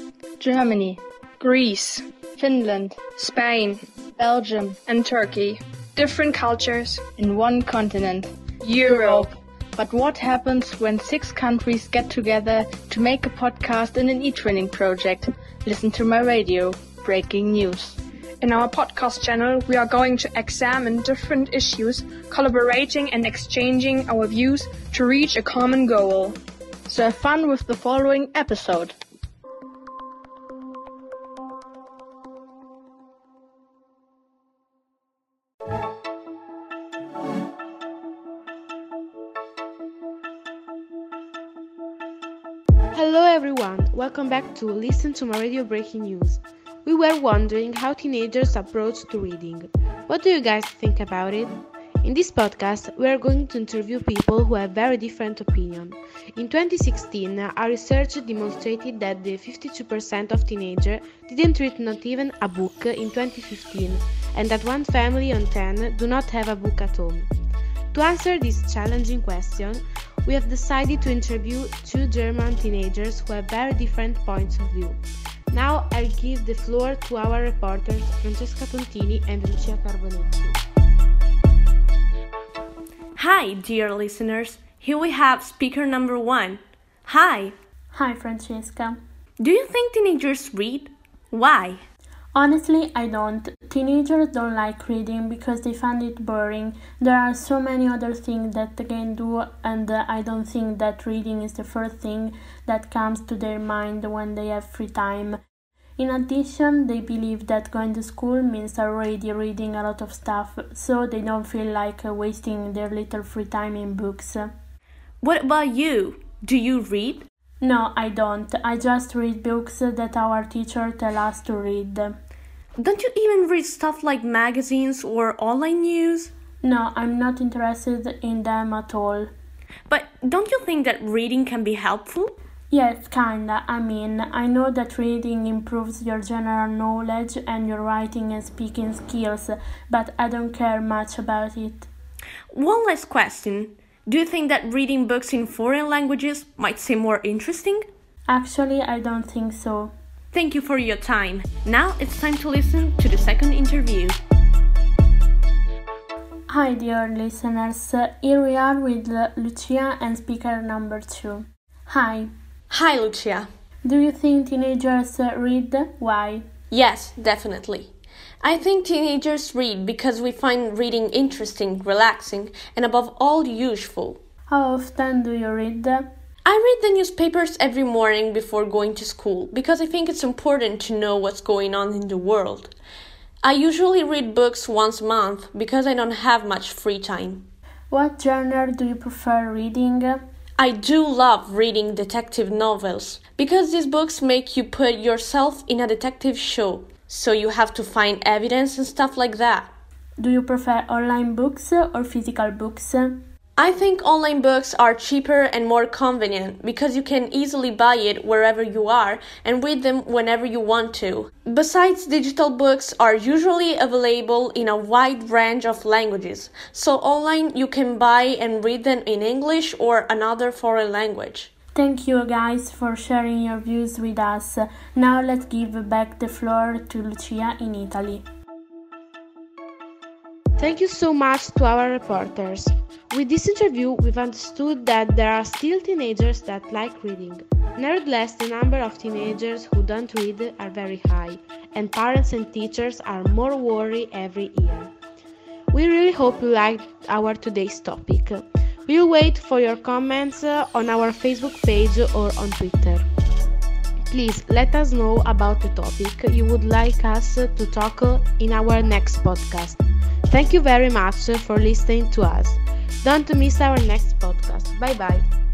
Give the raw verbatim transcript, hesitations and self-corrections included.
Germany, Greece, Finland, Spain, Belgium, and Turkey. Different cultures. in one continent, Europe. But what happens when six countries get together to make a podcast in an e-training project? Listen to my radio. Breaking news. In our podcast channel, we are going to examine different issues, collaborating and exchanging our views to reach a common goal. So have fun with the following episode. Hello everyone, welcome back to Listen to My Radio Breaking News. We were wondering how teenagers approach to reading. What do you guys think about it? In this podcast, we are going to interview people who have very different opinions. In twenty sixteen, a research demonstrated that the fifty-two percent of teenagers didn't read not even a book in twenty fifteen, and that one family on ten do not have a book at home. To answer this challenging question, we have decided to interview two German teenagers who have very different points of view. Now I'll give the floor to our reporters Francesca Tontini and Lucia Carbonetti. Hi, dear listeners. Here we have speaker number one. Hi. Hi, Francesca. Do you think teenagers read? Why? Honestly, I don't. Teenagers don't like reading because they find it boring. There are so many other things that they can do, and uh, I don't think that reading is the first thing that comes to their mind when they have free time. In addition, they believe that going to school means already reading a lot of stuff, so they don't feel like uh, wasting their little free time in books. What about you? Do you read? No, I don't. I just read books that our teacher tells us to read. Don't you even read stuff like magazines or online news? No, I'm not interested in them at all. But don't you think that reading can be helpful? Yes, kinda. I mean, I know that reading improves your general knowledge and your writing and speaking skills, but I don't care much about it. One last question. Do you think that reading books in foreign languages might seem more interesting? Actually, I don't think so. Thank you for your time. Now it's time to listen to the second interview. Hi, dear listeners. Here we are with Lucia and speaker number two. Hi. Hi, Lucia. Do you think teenagers read? Why? Yes, definitely. I think teenagers read because we find reading interesting, relaxing, and above all useful. How often do you read? I read the newspapers every morning before going to school because I think it's important to know what's going on in the world. I usually read books once a month because I don't have much free time. What genre do you prefer reading? I do love reading detective novels because these books make you put yourself in a detective show. So you have to find evidence and stuff like that. Do you prefer online books or physical books? I think online books are cheaper and more convenient because you can easily buy it wherever you are and read them whenever you want to. Besides, digital books are usually available in a wide range of languages. So online you can buy and read them in English or another foreign language. Thank you guys for sharing your views with us. Now let's give back the floor to Lucia in Italy. Thank you so much to our reporters. With this interview, we've understood that there are still teenagers that like reading. Nevertheless, the number of teenagers who don't read are very high, and parents and teachers are more worried every year. We really hope you liked our today's topic. We'll wait for your comments uh, on our Facebook page or on Twitter. Please let us know about the topic you would like us to talk in our next podcast. Thank you very much for listening to us. Don't miss our next podcast. Bye bye.